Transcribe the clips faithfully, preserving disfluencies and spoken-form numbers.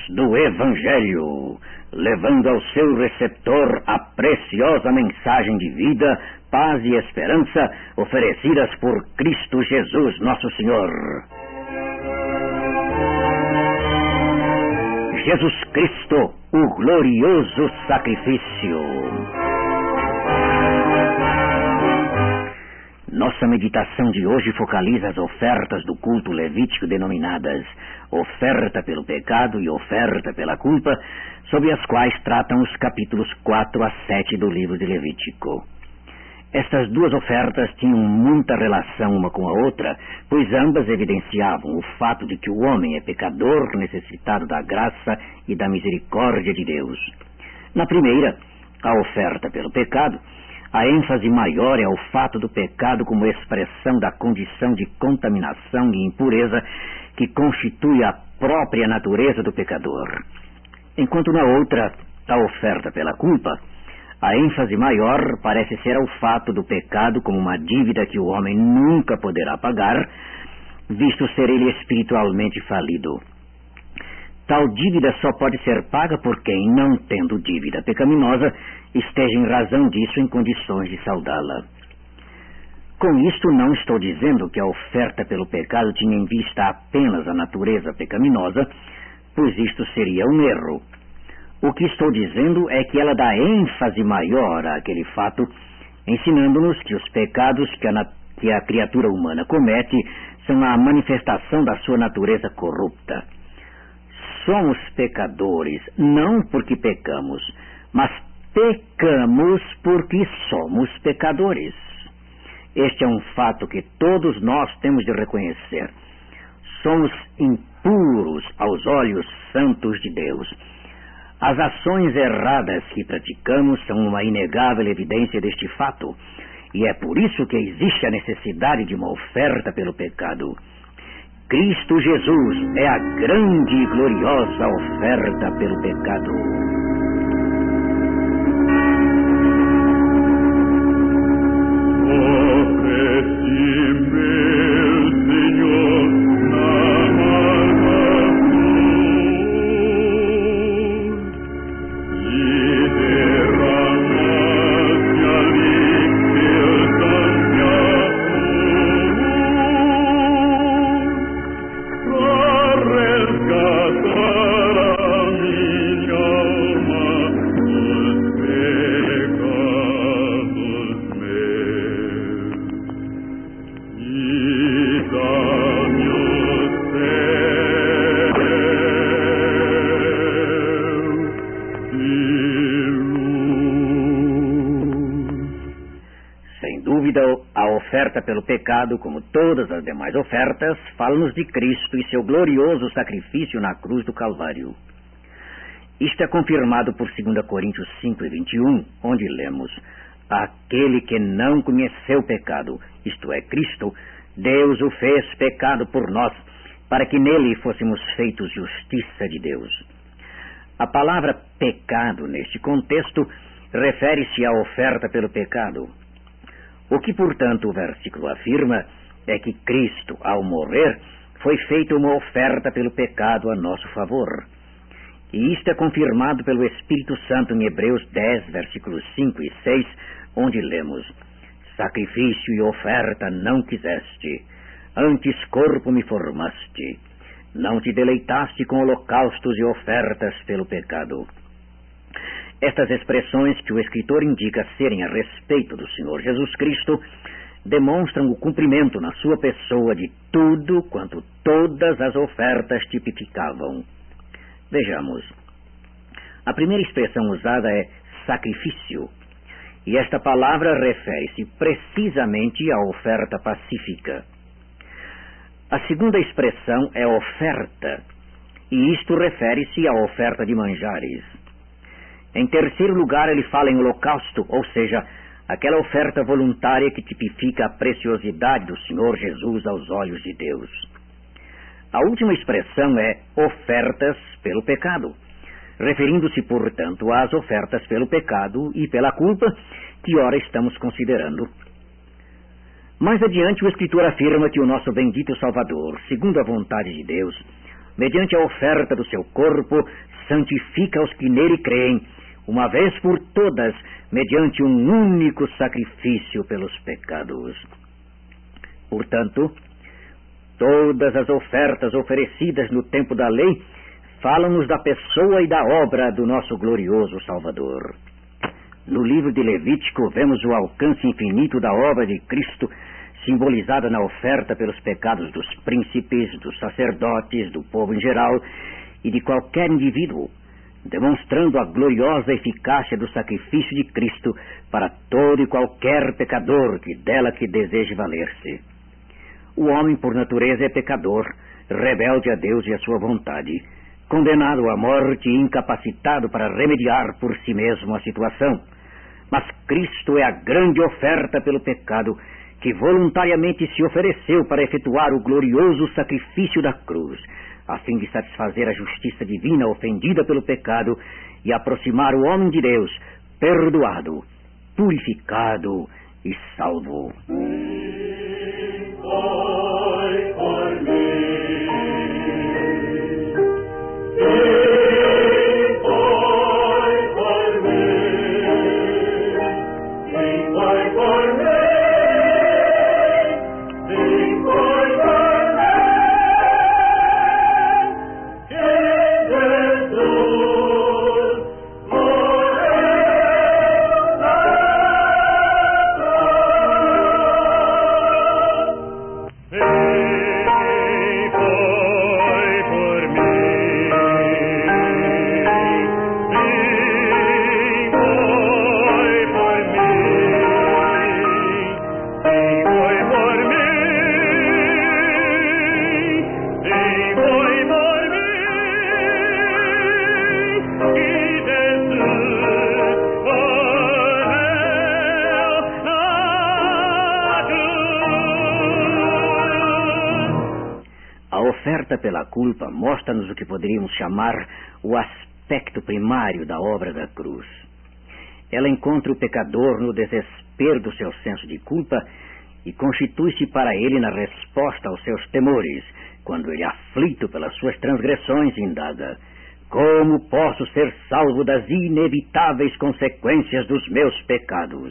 do Evangelho, levando ao seu receptor a preciosa mensagem de vida, paz e esperança oferecidas por Cristo Jesus, nosso Senhor. Jesus Cristo, o glorioso sacrifício. Nossa meditação de hoje focaliza as ofertas do culto levítico denominadas oferta pelo pecado e oferta pela culpa, sobre as quais tratam os capítulos quatro a sete do livro de Levítico. Estas duas ofertas tinham muita relação uma com a outra, pois ambas evidenciavam o fato de que o homem é pecador necessitado da graça e da misericórdia de Deus. Na primeira, a oferta pelo pecado, a ênfase maior é o fato do pecado como expressão da condição de contaminação e impureza que constitui a própria natureza do pecador. Enquanto na outra, a oferta pela culpa, a ênfase maior parece ser ao fato do pecado como uma dívida que o homem nunca poderá pagar, visto ser ele espiritualmente falido. Tal dívida só pode ser paga por quem, não tendo dívida pecaminosa, esteja em razão disso em condições de saldá-la. Com isto não estou dizendo que a oferta pelo pecado tinha em vista apenas a natureza pecaminosa, pois isto seria um erro. O que estou dizendo é que ela dá ênfase maior àquele fato, ensinando-nos que os pecados que a, que a criatura humana comete são a manifestação da sua natureza corrupta. Somos pecadores, não porque pecamos, mas pecamos porque somos pecadores. Este é um fato que todos nós temos de reconhecer. Somos impuros aos olhos santos de Deus. As ações erradas que praticamos são uma inegável evidência deste fato, e é por isso que existe a necessidade de uma oferta pelo pecado. Cristo Jesus é a grande e gloriosa oferta pelo pecado. A oferta pelo pecado, como todas as demais ofertas, fala-nos de Cristo e seu glorioso sacrifício na cruz do Calvário. Isto é confirmado por dois Coríntios cinco e vinte e um, onde lemos: aquele que não conheceu pecado, isto é, Cristo, Deus o fez pecado por nós, para que nele fôssemos feitos justiça de Deus. A palavra pecado, neste contexto, refere-se à oferta pelo pecado. O que, portanto, o versículo afirma é que Cristo, ao morrer, foi feita uma oferta pelo pecado a nosso favor. E isto é confirmado pelo Espírito Santo em Hebreus dez, versículos cinco e seis, onde lemos: sacrifício e oferta não quiseste, antes corpo me formaste, não te deleitaste com holocaustos e ofertas pelo pecado. Estas expressões que o escritor indica serem a respeito do Senhor Jesus Cristo demonstram o cumprimento na sua pessoa de tudo quanto todas as ofertas tipificavam. Vejamos. A primeira expressão usada é sacrifício, e esta palavra refere-se precisamente à oferta pacífica. A segunda expressão é oferta, e isto refere-se à oferta de manjares. Em terceiro lugar, ele fala em holocausto, ou seja, aquela oferta voluntária que tipifica a preciosidade do Senhor Jesus aos olhos de Deus. A última expressão é ofertas pelo pecado, referindo-se, portanto, às ofertas pelo pecado e pela culpa que ora estamos considerando. Mais adiante, o escritor afirma que o nosso bendito Salvador, segundo a vontade de Deus, mediante a oferta do seu corpo, santifica os que nele creem, uma vez por todas, mediante um único sacrifício pelos pecados. Portanto, todas as ofertas oferecidas no tempo da lei falam-nos da pessoa e da obra do nosso glorioso Salvador. No livro de Levítico vemos o alcance infinito da obra de Cristo, simbolizada na oferta pelos pecados dos príncipes, dos sacerdotes, do povo em geral e de qualquer indivíduo, demonstrando a gloriosa eficácia do sacrifício de Cristo para todo e qualquer pecador que dela que deseje valer-se. O homem, por natureza, é pecador, rebelde a Deus e a sua vontade, condenado à morte e incapacitado para remediar por si mesmo a situação. Mas Cristo é a grande oferta pelo pecado, que voluntariamente se ofereceu para efetuar o glorioso sacrifício da cruz, a fim de satisfazer a justiça divina ofendida pelo pecado e aproximar o homem de Deus, perdoado, purificado e salvo. A oferta pela culpa mostra-nos o que poderíamos chamar o aspecto primário da obra da cruz. Ela encontra o pecador no desespero do seu senso de culpa e constitui-se para ele na resposta aos seus temores, quando ele, aflito pelas suas transgressões, indaga: como posso ser salvo das inevitáveis consequências dos meus pecados?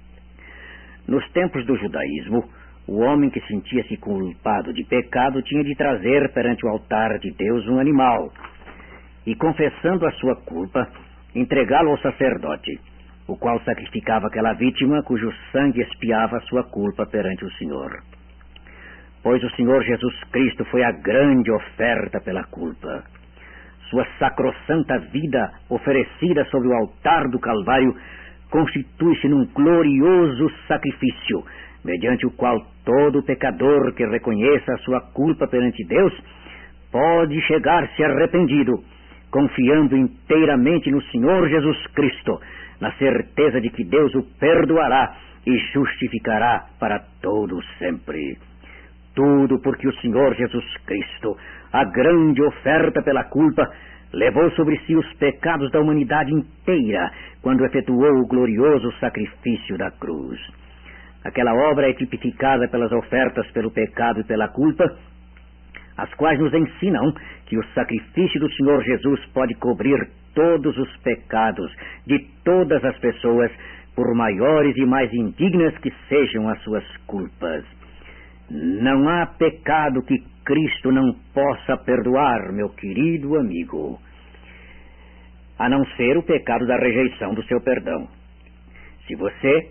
Nos tempos do judaísmo, o homem que sentia-se culpado de pecado tinha de trazer perante o altar de Deus um animal e, confessando a sua culpa, entregá-lo ao sacerdote, o qual sacrificava aquela vítima cujo sangue expiava a sua culpa perante o Senhor. Pois o Senhor Jesus Cristo foi a grande oferta pela culpa. Sua sacrossanta vida oferecida sobre o altar do Calvário constitui-se num glorioso sacrifício, mediante o qual todo pecador que reconheça a sua culpa perante Deus pode chegar-se arrependido, confiando inteiramente no Senhor Jesus Cristo, na certeza de que Deus o perdoará e justificará para todo sempre. Tudo porque o Senhor Jesus Cristo, a grande oferta pela culpa, levou sobre si os pecados da humanidade inteira quando efetuou o glorioso sacrifício da cruz. Aquela obra é tipificada pelas ofertas pelo pecado e pela culpa, as quais nos ensinam que o sacrifício do Senhor Jesus pode cobrir todos os pecados de todas as pessoas, por maiores e mais indignas que sejam as suas culpas. Não há pecado que Cristo não possa perdoar, meu querido amigo, a não ser o pecado da rejeição do seu perdão. Se você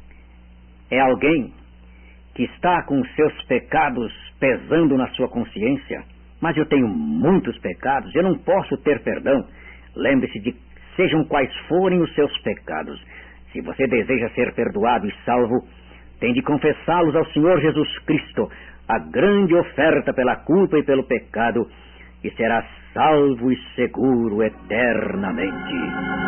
é alguém que está com os seus pecados pesando na sua consciência, mas eu tenho muitos pecados, eu não posso ter perdão, lembre-se de, sejam quais forem os seus pecados, se você deseja ser perdoado e salvo, tem de confessá-los ao Senhor Jesus Cristo, a grande oferta pela culpa e pelo pecado, e será salvo e seguro eternamente.